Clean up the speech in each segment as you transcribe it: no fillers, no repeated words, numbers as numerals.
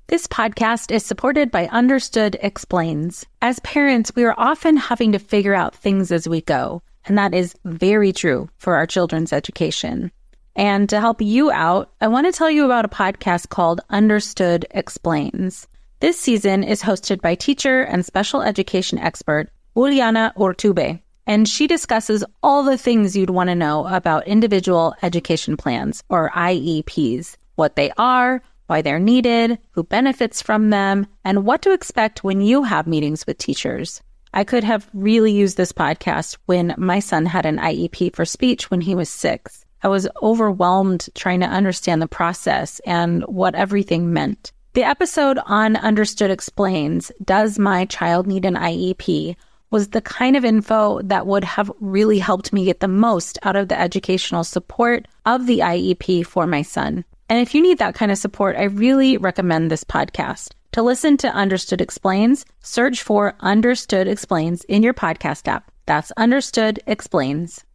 This podcast is supported by Understood Explains. As parents, we are often having to figure out things as we go, and that is very true for our children's education. And to help you out, I want to tell you about a podcast called Understood Explains. This season is hosted by teacher and special education expert Juliana Urtubey, and she discusses all the things you'd want to know about individual education plans, or IEPs, what they are, why they're needed, who benefits from them, and what to expect when you have meetings with teachers. I could have really used this podcast when my son had an IEP for speech when he was 6. I was overwhelmed trying to understand the process and what everything meant. The episode on Understood Explains, Does My Child Need an IEP?, was the kind of info that would have really helped me get the most out of the educational support of the IEP for my son. And if you need that kind of support, I really recommend this podcast. To listen to Understood Explains, search for Understood Explains in your podcast app. That's Understood Explains.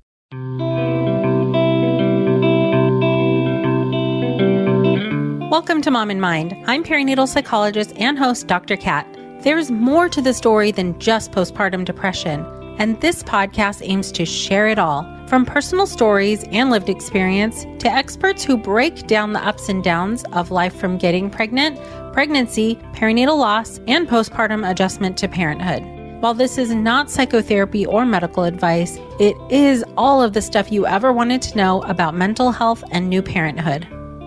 Welcome to Mom in Mind. I'm perinatal psychologist and host Dr. Kat. There's more to the story than just postpartum depression, and this podcast aims to share it all, from personal stories and lived experience to experts who break down the ups and downs of life from getting pregnant, pregnancy, perinatal loss, and postpartum adjustment to parenthood. While this is not psychotherapy or medical advice, it is all of the stuff you ever wanted to know about mental health and new parenthood.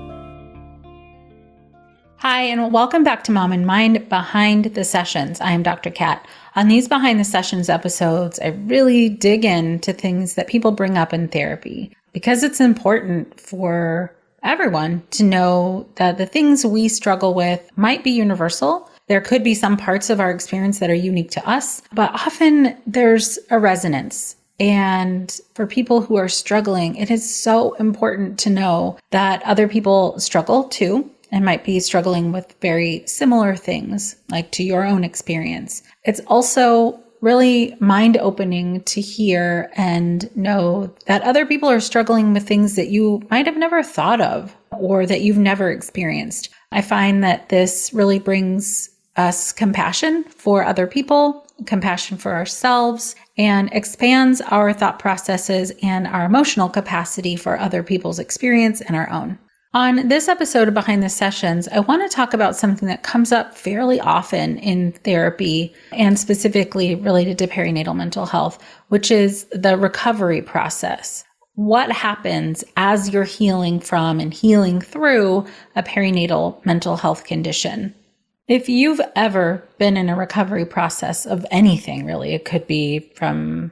Hi, and welcome back to Mom in Mind Behind the Sessions. I am Dr. Kat. On these Behind the Sessions episodes, I really dig into things that people bring up in therapy because it's important for everyone to know that the things we struggle with might be universal. There could be some parts of our experience that are unique to us, but often there's a resonance. And for people who are struggling, it is so important to know that other people struggle too, and might be struggling with very similar things, like to your own experience. It's also really mind-opening to hear and know that other people are struggling with things that you might have never thought of or that you've never experienced. I find that this really brings us compassion for other people, compassion for ourselves, and expands our thought processes and our emotional capacity for other people's experience and our own. On this episode of Behind the Sessions, I want to talk about something that comes up fairly often in therapy and specifically related to perinatal mental health, which is the recovery process. What happens as you're healing from and healing through a perinatal mental health condition? If you've ever been in a recovery process of anything, really, it could be from,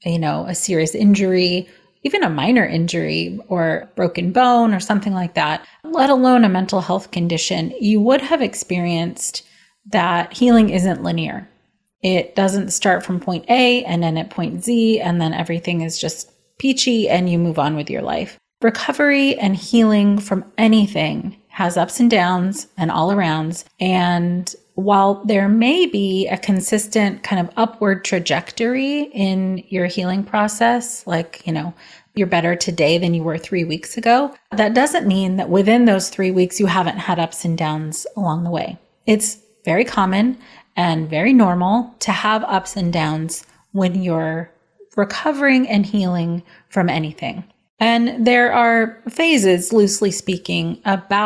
a serious injury, even a minor injury or broken bone or something like that, let alone a mental health condition, you would have experienced that healing isn't linear. It doesn't start from point A and end at point Z, and then everything is just peachy and you move on with your life. Recovery and healing from anything has ups and downs and all arounds. And while there may be a consistent kind of upward trajectory in your healing process, like, you're better today than you were 3 weeks ago, that doesn't mean that within those 3 weeks, you haven't had ups and downs along the way. It's very common and very normal to have ups and downs when you're recovering and healing from anything. And there are phases, loosely speaking,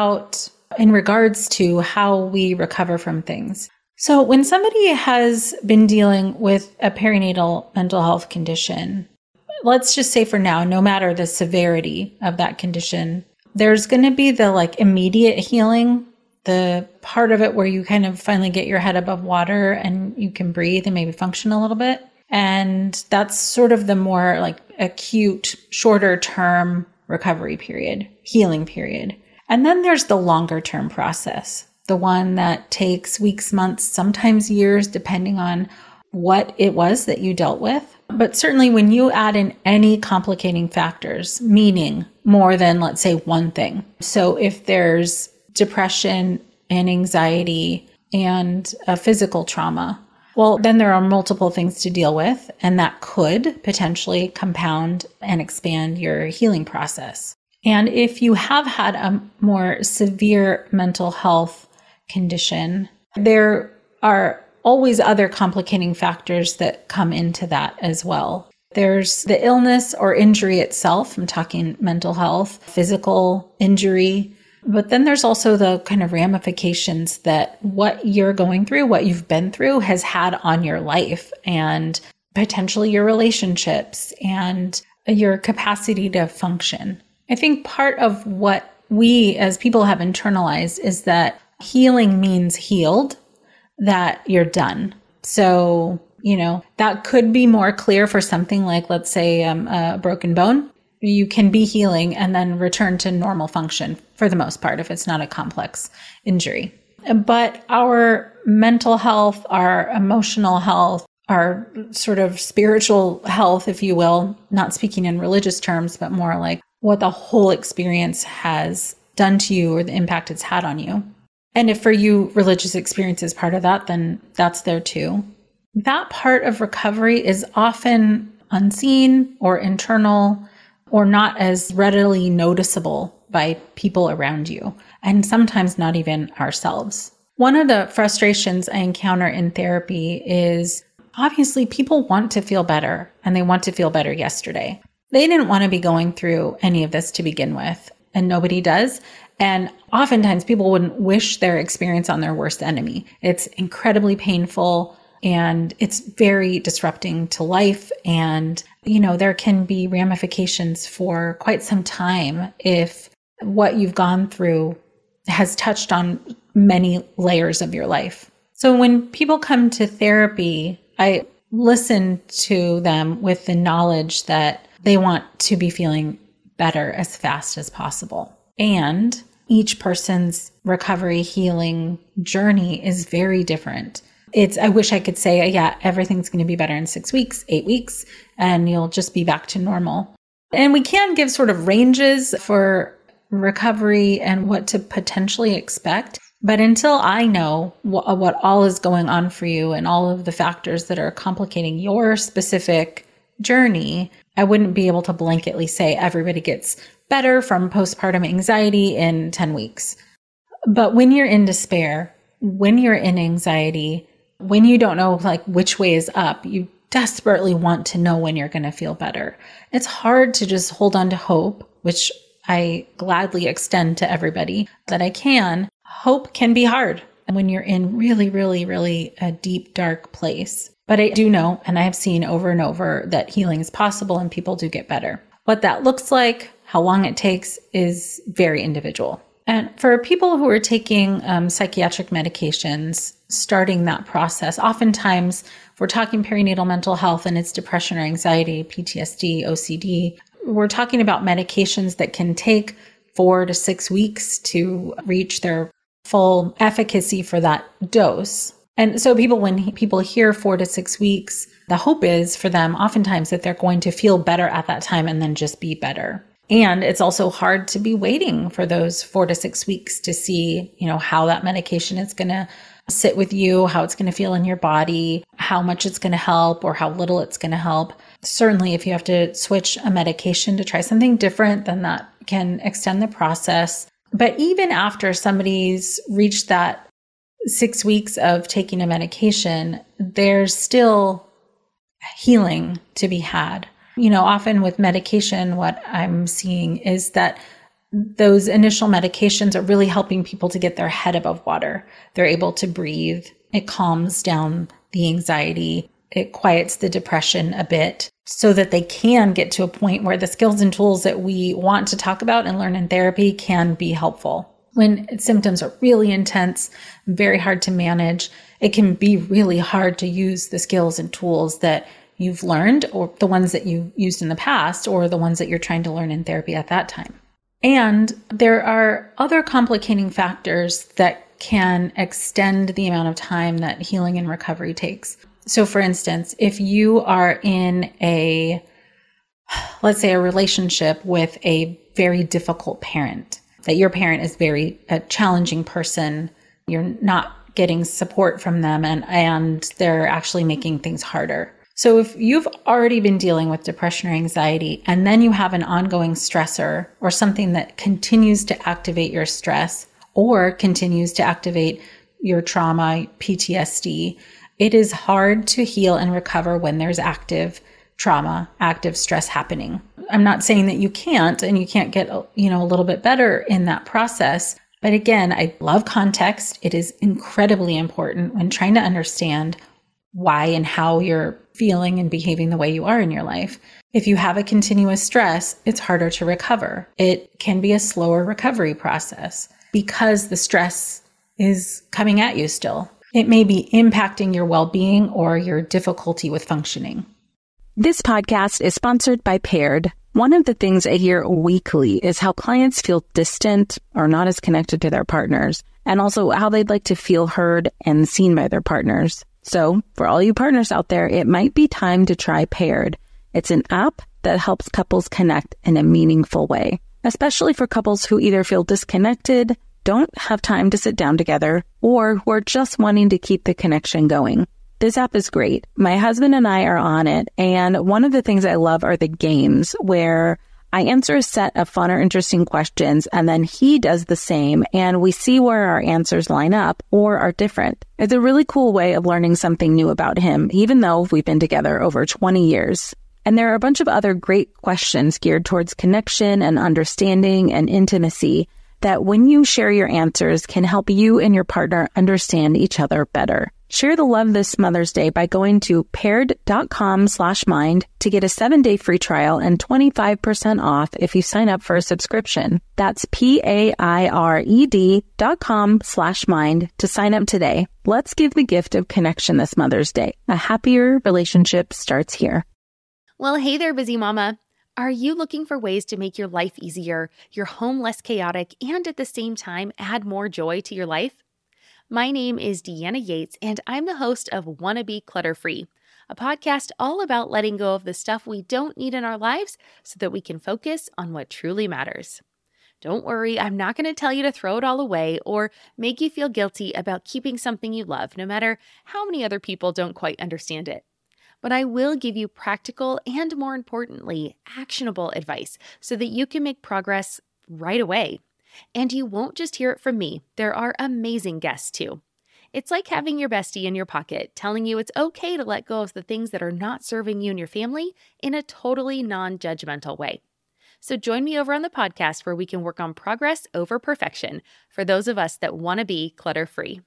in regards to how we recover from things. So when somebody has been dealing with a perinatal mental health condition, let's just say for now, no matter the severity of that condition, there's going to be the immediate healing, the part of it where you kind of finally get your head above water and you can breathe and maybe function a little bit. And that's sort of the more acute, shorter term recovery period, healing period. And then there's the longer term process, the one that takes weeks, months, sometimes years, depending on what it was that you dealt with. But certainly when you add in any complicating factors, meaning more than, let's say, one thing. So if there's depression and anxiety and a physical trauma, well, then there are multiple things to deal with, and that could potentially compound and expand your healing process. And if you have had a more severe mental health condition. There are always other complicating factors that come into that as well. There's the illness or injury itself. I'm talking mental health, physical injury. But then there's also the kind of ramifications that what you're going through, what you've been through has had on your life and potentially your relationships and your capacity to function. I think part of what we as people have internalized is that healing means healed, that you're done. So, that could be more clear for something like, let's say, a broken bone. You can be healing and then return to normal function for the most part if it's not a complex injury. But our mental health, our emotional health, our sort of spiritual health, if you will, not speaking in religious terms, but more like what the whole experience has done to you or the impact it's had on you. And if for you, religious experience is part of that, then that's there too. That part of recovery is often unseen or internal or not as readily noticeable by people around you, and sometimes not even ourselves. One of the frustrations I encounter in therapy is obviously people want to feel better, and they want to feel better yesterday. They didn't want to be going through any of this to begin with, and nobody does. And oftentimes people wouldn't wish their experience on their worst enemy. It's incredibly painful and it's very disrupting to life. And, there can be ramifications for quite some time if what you've gone through has touched on many layers of your life. So when people come to therapy, I listen to them with the knowledge that they want to be feeling better as fast as possible. And each person's recovery healing journey is very different. I wish I could say, yeah, everything's going to be better in 6 weeks, 8 weeks, and you'll just be back to normal. And we can give sort of ranges for recovery and what to potentially expect. But until I know what all is going on for you and all of the factors that are complicating your specific journey, I wouldn't be able to blanketly say everybody gets better from postpartum anxiety in 10 weeks. But when you're in despair, when you're in anxiety, when you don't know which way is up, you desperately want to know when you're going to feel better. It's hard to just hold on to hope, which I gladly extend to everybody that I can. Hope can be hard when you're in really, really, really a deep, dark place. But I do know, and I have seen over and over, that healing is possible and people do get better. What that looks like, how long it takes, is very individual. And for people who are taking psychiatric medications, starting that process, oftentimes if we're talking perinatal mental health and it's depression or anxiety, PTSD, OCD, we're talking about medications that can take 4 to 6 weeks to reach their full efficacy for that dose. And so when people hear 4 to 6 weeks, the hope is for them oftentimes that they're going to feel better at that time and then just be better. And it's also hard to be waiting for those 4 to 6 weeks to see, how that medication is going to sit with you, how it's going to feel in your body, how much it's going to help or how little it's going to help. Certainly, if you have to switch a medication to try something different, then that can extend the process. But even after somebody's reached that 6 weeks of taking a medication, there's still healing to be had. Often with medication, what I'm seeing is that those initial medications are really helping people to get their head above water. They're able to breathe. It calms down the anxiety. It quiets the depression a bit so that they can get to a point where the skills and tools that we want to talk about and learn in therapy can be helpful. When symptoms are really intense, very hard to manage, it can be really hard to use the skills and tools that you've learned or the ones that you used in the past or the ones that you're trying to learn in therapy at that time. And there are other complicating factors that can extend the amount of time that healing and recovery takes. So for instance, if you are in let's say a relationship with a very difficult parent, that your parent is a challenging person, you're not getting support from them and they're actually making things harder. So if you've already been dealing with depression or anxiety, and then you have an ongoing stressor or something that continues to activate your stress or continues to activate your trauma, PTSD, it is hard to heal and recover when there's active trauma, active stress happening. I'm not saying that you can't and you can't get, a little bit better in that process. But again, I love context. It is incredibly important when trying to understand why and how you're feeling and behaving the way you are in your life. If you have a continuous stress, it's harder to recover. It can be a slower recovery process because the stress is coming at you still. It may be impacting your well-being or your difficulty with functioning. This podcast is sponsored by Paired. One of the things I hear weekly is how clients feel distant or not as connected to their partners, and also how they'd like to feel heard and seen by their partners. So for all you partners out there, it might be time to try Paired. It's an app that helps couples connect in a meaningful way, especially for couples who either feel disconnected, don't have time to sit down together, or who are just wanting to keep the connection going. This app is great. My husband and I are on it, and one of the things I love are the games where I answer a set of fun or interesting questions, and then he does the same, and we see where our answers line up or are different. It's a really cool way of learning something new about him, even though we've been together over 20 years. And there are a bunch of other great questions geared towards connection and understanding and intimacy that when you share your answers can help you and your partner understand each other better. Share the love this Mother's Day by going to paired.com/mind to get a 7-day free trial and 25% off if you sign up for a subscription. That's PAIRED.com/mind to sign up today. Let's give the gift of connection this Mother's Day. A happier relationship starts here. Well, hey there, busy mama. Are you looking for ways to make your life easier, your home less chaotic, and at the same time add more joy to your life? My name is Deanna Yates, and I'm the host of Wanna Be Clutter-Free, a podcast all about letting go of the stuff we don't need in our lives so that we can focus on what truly matters. Don't worry, I'm not going to tell you to throw it all away or make you feel guilty about keeping something you love, no matter how many other people don't quite understand it. But I will give you practical and, more importantly, actionable advice so that you can make progress right away. And you won't just hear it from me. There are amazing guests too. It's like having your bestie in your pocket telling you it's okay to let go of the things that are not serving you and your family in a totally non-judgmental way. So join me over on the podcast where we can work on progress over perfection for those of us that want to be clutter-free.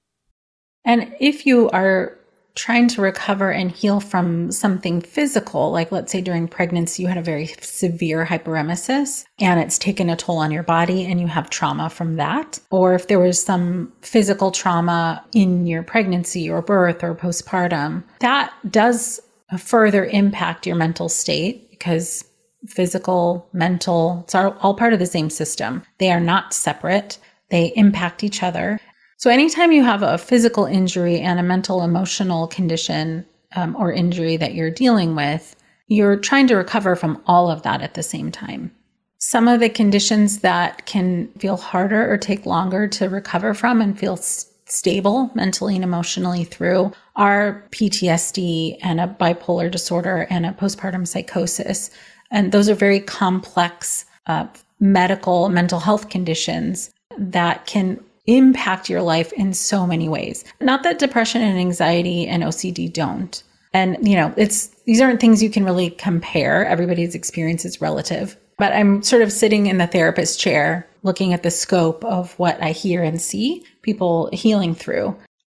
And if you are trying to recover and heal from something physical, like let's say during pregnancy, you had a very severe hyperemesis and it's taken a toll on your body and you have trauma from that. Or if there was some physical trauma in your pregnancy or birth or postpartum, that does further impact your mental state because physical, mental, it's all part of the same system. They are not separate. They impact each other. So anytime you have a physical injury and a mental emotional condition or injury that you're dealing with, you're trying to recover from all of that at the same time. Some of the conditions that can feel harder or take longer to recover from and feel stable mentally and emotionally through are PTSD and a bipolar disorder and a postpartum psychosis. And those are very complex medical mental health conditions that can impact your life in so many ways. Not that depression and anxiety and OCD don't. And, these aren't things you can really compare. Everybody's experience is relative. But I'm sort of sitting in the therapist chair, looking at the scope of what I hear and see people healing through.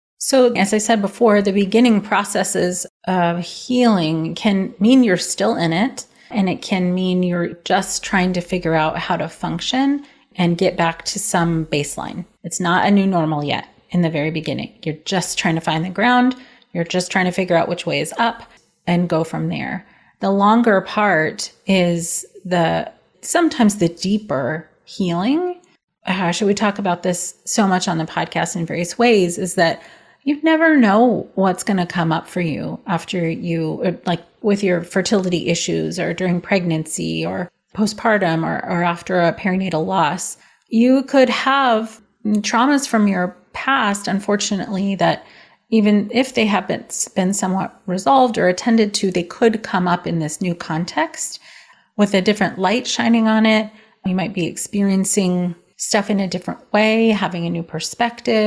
So as I said before, the beginning processes of healing can mean you're still in it. And it can mean you're just trying to figure out how to function and get back to some baseline. It's not a new normal yet in the very beginning. You're just trying to find the ground. You're just trying to figure out which way is up and go from there. The longer part is sometimes the deeper healing. Should we talk about this so much on the podcast in various ways, is that you never know what's going to come up for you after like with your fertility issues or during pregnancy or postpartum or after a perinatal loss. You could have traumas from your past, unfortunately, that even if they have been somewhat resolved or attended to, they could come up in this new context with a different light shining on it. You might be experiencing stuff in a different way, having a new perspective.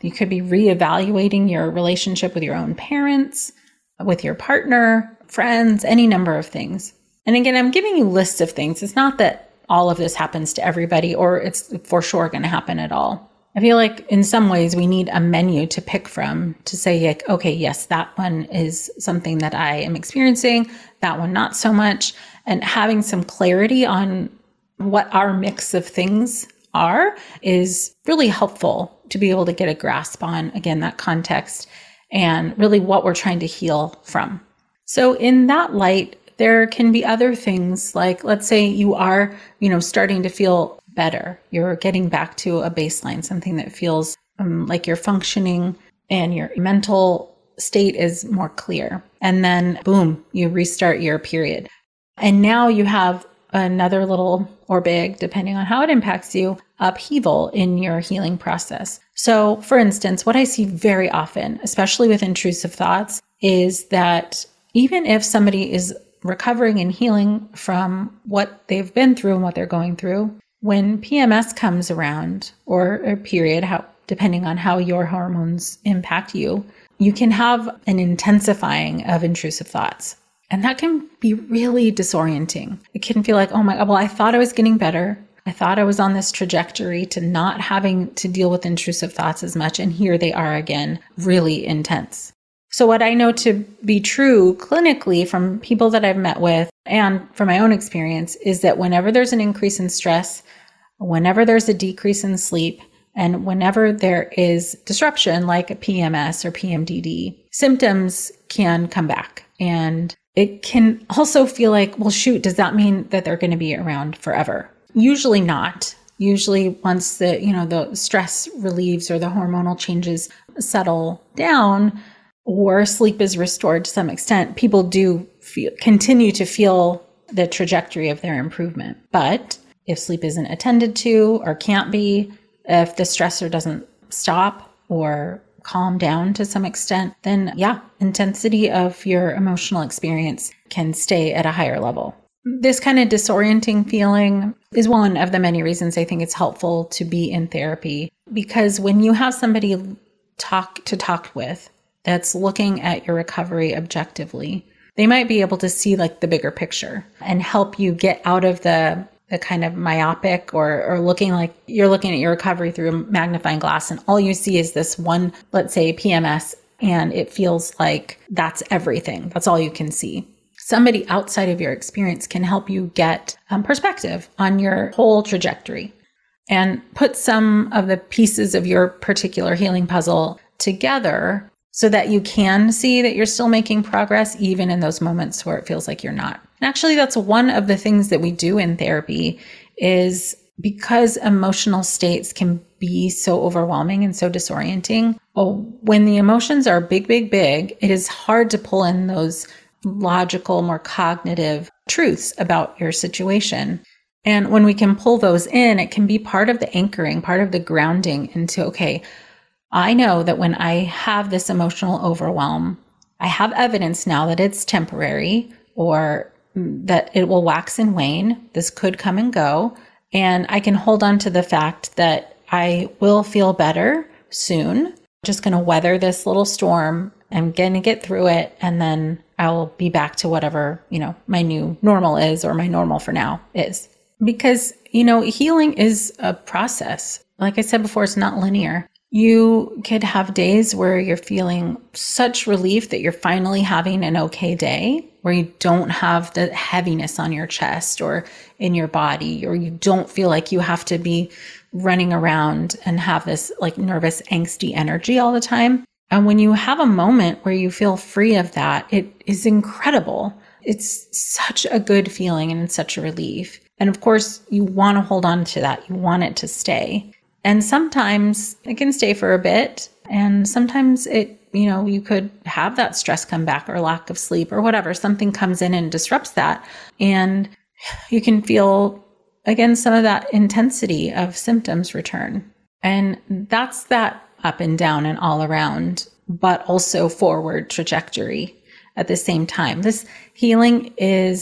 You could be reevaluating your relationship with your own parents, with your partner, friends, any number of things. And again, I'm giving you lists of things. It's not that all of this happens to everybody or it's for sure going to happen at all. I feel like in some ways we need a menu to pick from to say, like, okay, yes, that one is something that I am experiencing, that one not so much. And having some clarity on what our mix of things are is really helpful to be able to get a grasp on, again, that context and really what we're trying to heal from. So in that light, there can be other things like, let's say you are, starting to feel better. You're getting back to a baseline, something that feels like you're functioning and your mental state is more clear. And then boom, you restart your period. And now you have another little or big, depending on how it impacts you, upheaval in your healing process. So for instance, what I see very often, especially with intrusive thoughts, is that even if somebody is recovering and healing from what they've been through and what they're going through, when PMS comes around, or a period, depending on how your hormones impact you, you can have an intensifying of intrusive thoughts. And that can be really disorienting. It can feel like, oh my God, well, I thought I was getting better. I thought I was on this trajectory to not having to deal with intrusive thoughts as much. And here they are again, really intense. So what I know to be true clinically from people that I've met with and from my own experience is that whenever there's an increase in stress, whenever there's a decrease in sleep, and whenever there is disruption like a PMS or PMDD, symptoms can come back. And it can also feel like, well, shoot, does that mean that they're going to be around forever? Usually not. Usually once the stress relieves or the hormonal changes settle down, or sleep is restored to some extent, people do continue to feel the trajectory of their improvement. But if sleep isn't attended to or can't be, if the stressor doesn't stop or calm down to some extent, then intensity of your emotional experience can stay at a higher level. This kind of disorienting feeling is one of the many reasons I think it's helpful to be in therapy, because when you have somebody to talk with that's looking at your recovery objectively, they might be able to see like the bigger picture and help you get out of the kind of myopic or looking like you're looking at your recovery through a magnifying glass and all you see is this one, let's say PMS, and it feels like that's everything. That's all you can see. Somebody outside of your experience can help you get perspective on your whole trajectory and put some of the pieces of your particular healing puzzle together so that you can see that you're still making progress, even in those moments where it feels like you're not. And actually, that's one of the things that we do in therapy is because emotional states can be so overwhelming and so disorienting. When the emotions are big, it is hard to pull in those logical, more cognitive truths about your situation. And when we can pull those in, it can be part of the anchoring, part of the grounding into, okay, I know that when I have this emotional overwhelm, I have evidence now that it's temporary or that it will wax and wane. This could come and go. And I can hold on to the fact that I will feel better soon. Just going to weather this little storm. I'm going to get through it. And then I'll be back to whatever, my new normal is, or my normal for now is. Because, healing is a process. Like I said before, it's not linear. You could have days where you're feeling such relief that you're finally having an okay day, where you don't have the heaviness on your chest or in your body, or you don't feel like you have to be running around and have this like nervous, angsty energy all the time. And when you have a moment where you feel free of that, it is incredible. It's such a good feeling and it's such a relief. And of course, you want to hold on to that. You want it to stay. And sometimes it can stay for a bit. And sometimes you could have that stress come back or lack of sleep or whatever. Something comes in and disrupts that. And you can feel, again, some of that intensity of symptoms return. And that's that up and down and all around, but also forward trajectory at the same time. This healing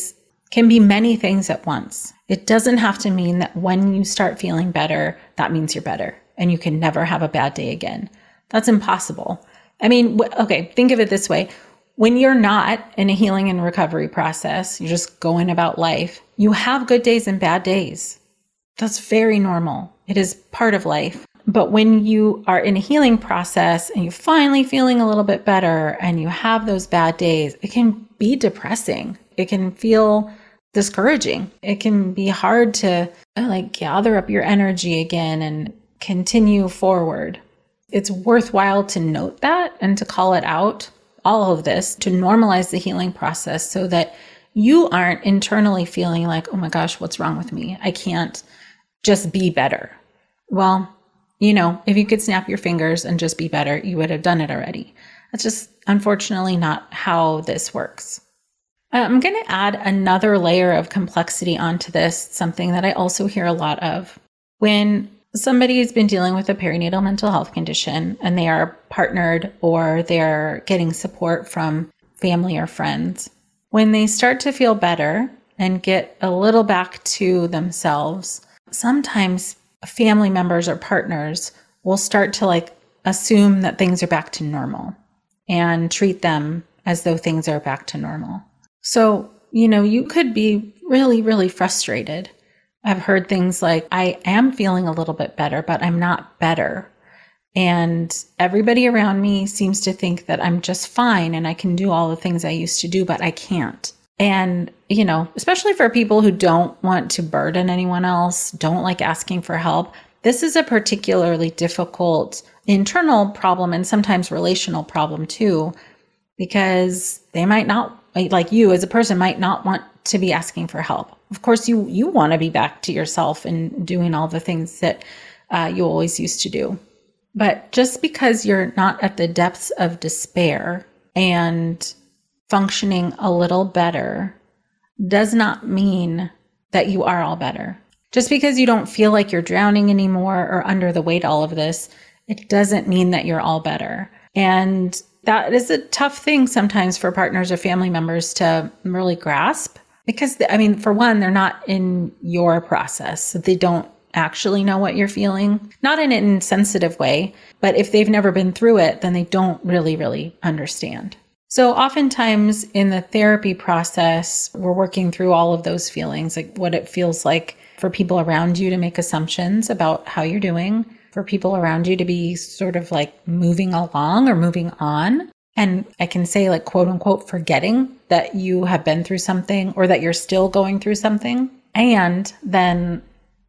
can be many things at once. It doesn't have to mean that when you start feeling better, that means you're better and you can never have a bad day again. That's impossible. I mean, okay, think of it this way. When you're not in a healing and recovery process, you're just going about life, you have good days and bad days. That's very normal. It is part of life. But when you are in a healing process and you're finally feeling a little bit better and you have those bad days, it can be depressing. It can feel discouraging. It can be hard to gather up your energy again and continue forward. It's worthwhile to note that and to call it out, all of this, to normalize the healing process so that you aren't internally feeling like, oh my gosh, what's wrong with me? I can't just be better. Well, if you could snap your fingers and just be better, you would have done it already. That's just unfortunately not how this works. I'm going to add another layer of complexity onto this, something that I also hear a lot of. When somebody has been dealing with a perinatal mental health condition and they are partnered or they're getting support from family or friends, when they start to feel better and get a little back to themselves, sometimes family members or partners will start to assume that things are back to normal and treat them as though things are back to normal. So, you could be really, really frustrated. I've heard things like, I am feeling a little bit better, but I'm not better. And everybody around me seems to think that I'm just fine and I can do all the things I used to do, but I can't. And, especially for people who don't want to burden anyone else, don't like asking for help, this is a particularly difficult internal problem and sometimes relational problem too, because they might not, like you as a person, might not want to be asking for help. Of course, you want to be back to yourself and doing all the things that you always used to do. But just because you're not at the depths of despair and functioning a little better does not mean that you are all better. Just because you don't feel like you're drowning anymore or under the weight of all of this, it doesn't mean that you're all better. And that is a tough thing sometimes for partners or family members to really grasp because, for one, they're not in your process. So they don't actually know what you're feeling, not in an insensitive way, but if they've never been through it, then they don't really, really understand. So oftentimes in the therapy process, we're working through all of those feelings, like what it feels like for people around you to make assumptions about how you're doing, for people around you to be sort of moving along or moving on. And I can say quote unquote, forgetting that you have been through something or that you're still going through something. And then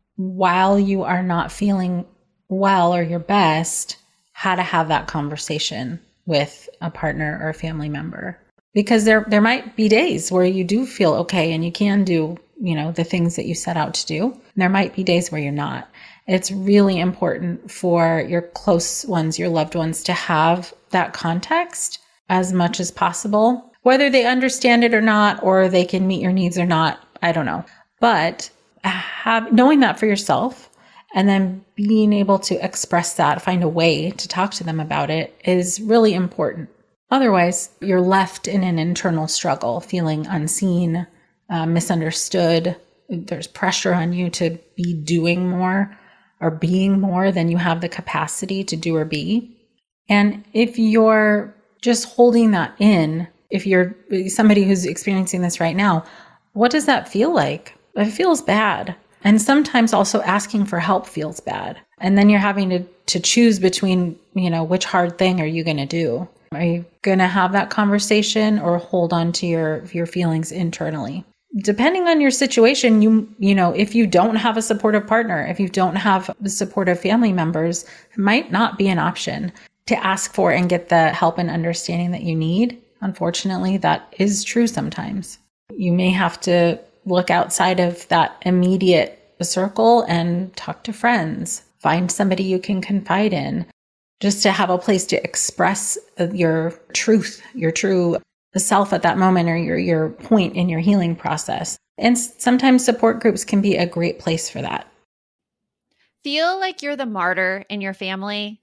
while you are not feeling well or your best, how to have that conversation with a partner or a family member. Because there might be days where you do feel okay and you can do, the things that you set out to do. And there might be days where you're not. It's really important for your close ones, your loved ones, to have that context as much as possible. Whether they understand it or not, or they can meet your needs or not, I don't know. But knowing that for yourself and then being able to express that, find a way to talk to them about it is really important. Otherwise, you're left in an internal struggle, feeling unseen, misunderstood. There's pressure on you to be doing more or being more than you have the capacity to do or be. And if you're just holding that in, if you're somebody who's experiencing this right now, what does that feel like? It feels bad. And sometimes also asking for help feels bad. And then you're having to choose between, which hard thing are you going to do? Are you going to have that conversation or hold on to your feelings internally? Depending on your situation, if you don't have a supportive partner, if you don't have supportive family members, it might not be an option to ask for and get the help and understanding that you need. Unfortunately, that is true sometimes. You may have to look outside of that immediate circle and talk to friends, find somebody you can confide in, just to have a place to express your truth, your true self at that moment, or your point in your healing process. And sometimes support groups can be a great place for that. Feel like you're the martyr in your family?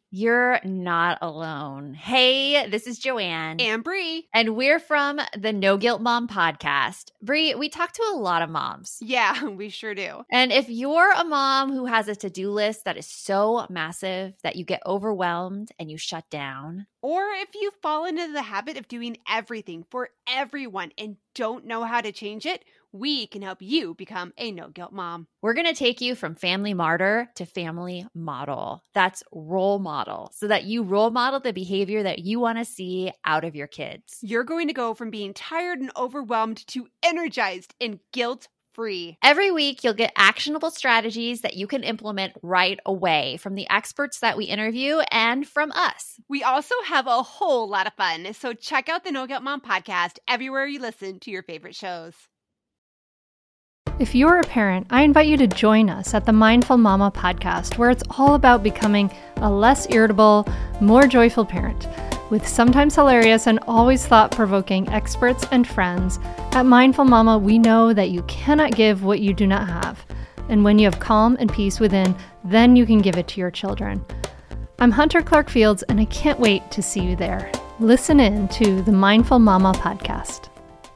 You're not alone. Hey, this is Joanne. And Bree. And we're from the No Guilt Mom podcast. Bree, we talk to a lot of moms. Yeah, we sure do. And if you're a mom who has a to-do list that is so massive that you get overwhelmed and you shut down, or if you fall into the habit of doing everything for everyone and don't know how to change it, we can help you become a no-guilt mom. we're going to take you from family martyr to family model. That's role model, so that you role model the behavior that you want to see out of your kids. You're going to go from being tired and overwhelmed to energized and guilt-free. Every week, you'll get actionable strategies that you can implement right away from the experts that we interview and from us. We also have a whole lot of fun, so check out the No Guilt Mom podcast everywhere you listen to your favorite shows. If you're a parent, I invite you to join us at the Mindful Mama podcast, where it's all about becoming a less irritable, more joyful parent. With sometimes hilarious and always thought-provoking experts and friends, at Mindful Mama, we know that you cannot give what you do not have. And when you have calm and peace within, then you can give it to your children. I'm Hunter Clark Fields, and I can't wait to see you there. Listen in to the Mindful Mama podcast.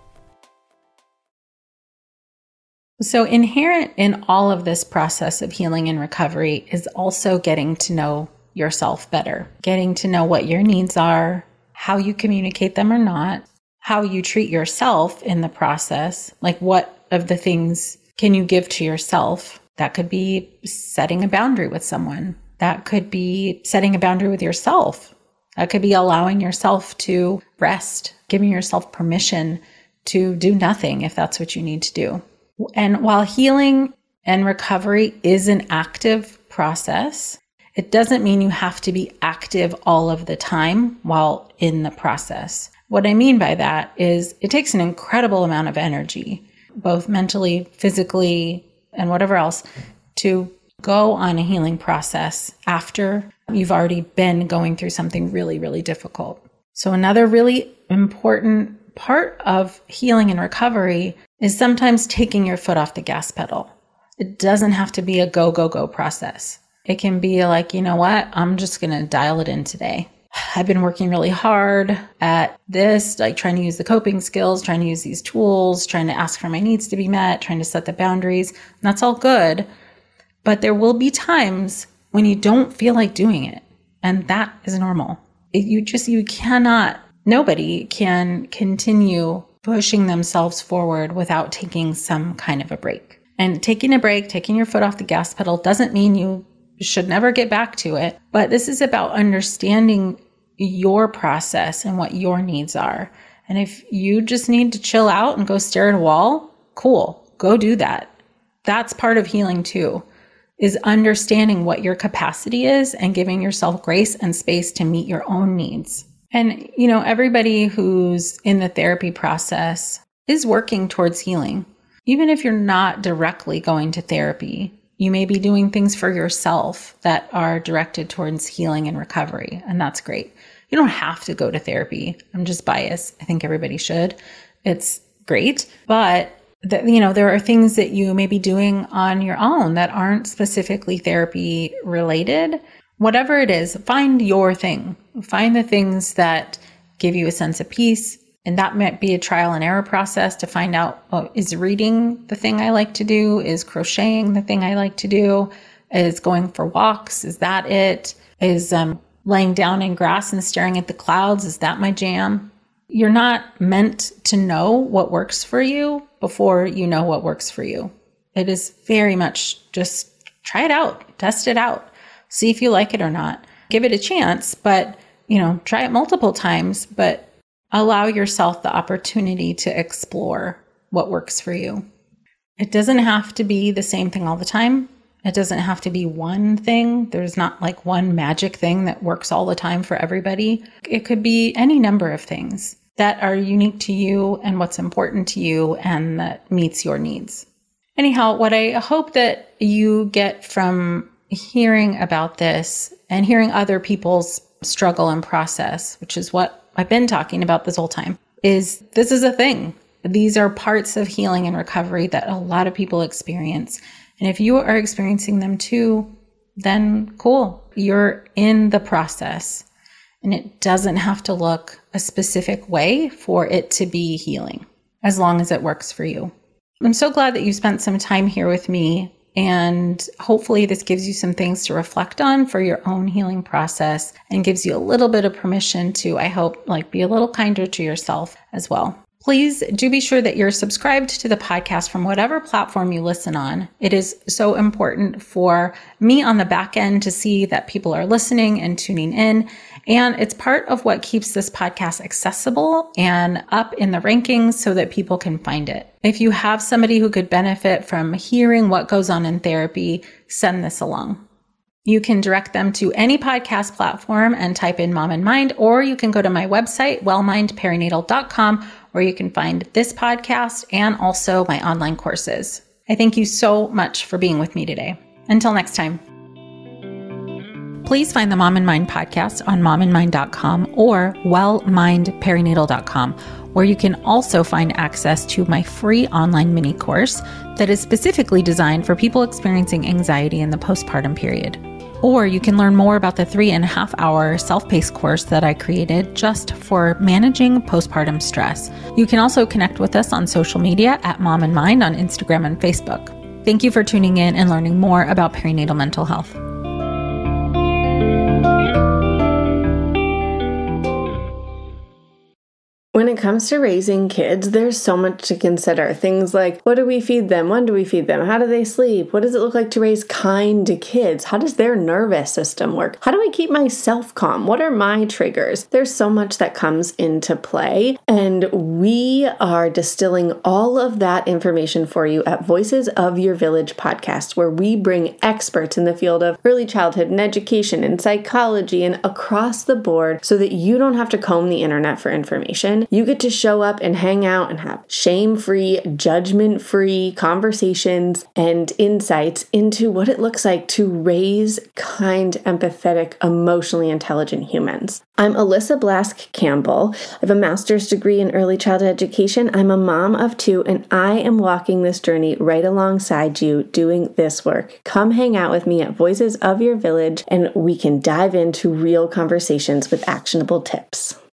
So inherent in all of this process of healing and recovery is also getting to know yourself better, getting to know what your needs are, how you communicate them or not, how you treat yourself in the process, like what of the things can you give to yourself. That could be setting a boundary with someone. That could be setting a boundary with yourself. That could be allowing yourself to rest, giving yourself permission to do nothing if that's what you need to do. And while healing and recovery is an active process, it doesn't mean you have to be active all of the time while in the process. What I mean by that is it takes an incredible amount of energy, both mentally, physically, and whatever else, to go on a healing process after you've already been going through something really, really difficult. So another really important part of healing and recovery is sometimes taking your foot off the gas pedal. It doesn't have to be a go, go, go process. It can be like, you know what? I'm just going to dial it in today. I've been working really hard at this, like trying to use the coping skills, trying to use these tools, trying to ask for my needs to be met, trying to set the boundaries. And that's all good. But there will be times when you don't feel like doing it. And that is normal. You cannot, nobody can continue pushing themselves forward without taking some kind of a break. And taking a break, taking your foot off the gas pedal doesn't mean you should never get back to it. But this is about understanding your process and what your needs are. And if you just need to chill out and go stare at a wall, cool, go do that. That's part of healing too, is understanding what your capacity is and giving yourself grace and space to meet your own needs. And, you know, everybody who's in the therapy process is working towards healing. Even if you're not directly going to therapy, you may be doing things for yourself that are directed towards healing and recovery. And that's great. You don't have to go to therapy. I'm just biased. I think everybody should. It's great. But there are things that you may be doing on your own that aren't specifically therapy related. Whatever it is, find your thing. Find the things that give you a sense of peace. And that might be a trial and error process to find out, is reading the thing I like to do? Is crocheting the thing I like to do? Is going for walks? Is that it? Is laying down in grass and staring at the clouds? Is that my jam? You're not meant to know what works for you before you know what works for you. It is very much just try it out, test it out, see if you like it or not. Give it a chance, but try it multiple times, but allow yourself the opportunity to explore what works for you. It doesn't have to be the same thing all the time. It doesn't have to be one thing. There's not like one magic thing that works all the time for everybody. It could be any number of things that are unique to you and what's important to you and that meets your needs. Anyhow, what I hope that you get from hearing about this and hearing other people's struggle and process, which is what I've been talking about this whole time, is this is a thing. These are parts of healing and recovery that a lot of people experience. And if you are experiencing them too, then cool. you're in the process, and it doesn't have to look a specific way for it to be healing, as long as it works for you. I'm so glad that you spent some time here with me, and hopefully this gives you some things to reflect on for your own healing process and gives you a little bit of permission to, I hope, be a little kinder to yourself as well. Please do be sure that you're subscribed to the podcast from whatever platform you listen on. It is so important for me on the back end to see that people are listening and tuning in. And it's part of what keeps this podcast accessible and up in the rankings so that people can find it. If you have somebody who could benefit from hearing what goes on in therapy, send this along. You can direct them to any podcast platform and type in Mom and Mind, or you can go to my website, wellmindperinatal.com, where you can find this podcast and also my online courses. I thank you so much for being with me today. Until next time. Please find the Mom and Mind podcast on momandmind.com or wellmindperinatal.com, where you can also find access to my free online mini course that is specifically designed for people experiencing anxiety in the postpartum period. Or you can learn more about the 3.5-hour self-paced course that I created just for managing postpartum stress. You can also connect with us on social media at Mom and Mind on Instagram and Facebook. Thank you for tuning in and learning more about perinatal mental health. When it comes to raising kids, there's so much to consider. Things like, what do we feed them? When do we feed them? How do they sleep? What does it look like to raise kind kids? How does their nervous system work? How do I keep myself calm? What are my triggers? There's so much that comes into play, and we are distilling all of that information for you at Voices of Your Village podcast, where we bring experts in the field of early childhood and education and psychology and across the board so that you don't have to comb the internet for information. You get to show up and hang out and have shame-free, judgment-free conversations and insights into what it looks like to raise kind, empathetic, emotionally intelligent humans. I'm Alyssa Blask Campbell. I have a master's degree in early childhood education. I'm a mom of 2, and I am walking this journey right alongside you doing this work. Come hang out with me at Voices of Your Village, and we can dive into real conversations with actionable tips.